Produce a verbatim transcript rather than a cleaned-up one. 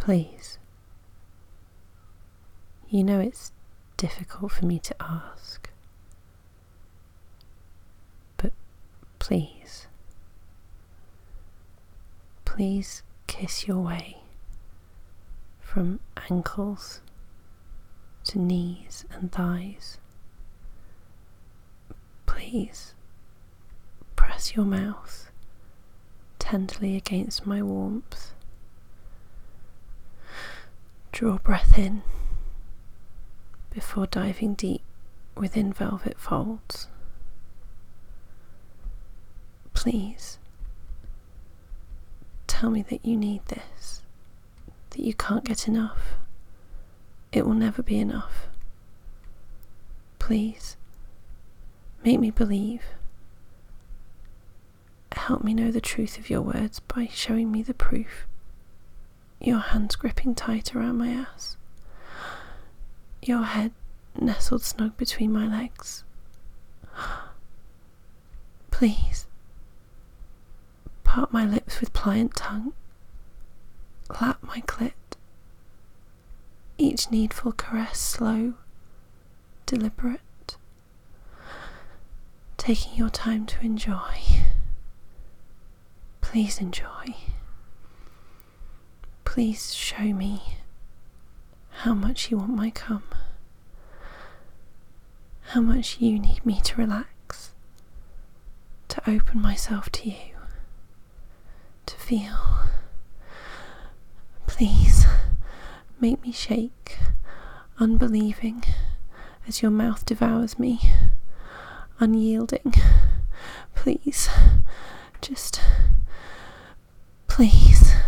Please. You know it's difficult for me to ask, but please, please kiss your way from ankles to knees and thighs. Please press your mouth tenderly against my warmth. Draw breath in before diving deep within velvet folds. Please tell me that you need this, that you can't get enough. It will never be enough. Please, make me believe. Help me know the truth of your words by showing me the proof. Your hands gripping tight around my ass. Your head nestled snug between my legs. Please, part my lips with pliant tongue. Lap my clit. Each needful caress slow, deliberate. Taking your time to enjoy. Please enjoy. Please show me how much you want my cum. How much you need me to relax, to open myself to you, to feel. Please make me shake, unbelieving, as your mouth devours me, unyielding. Please, just please.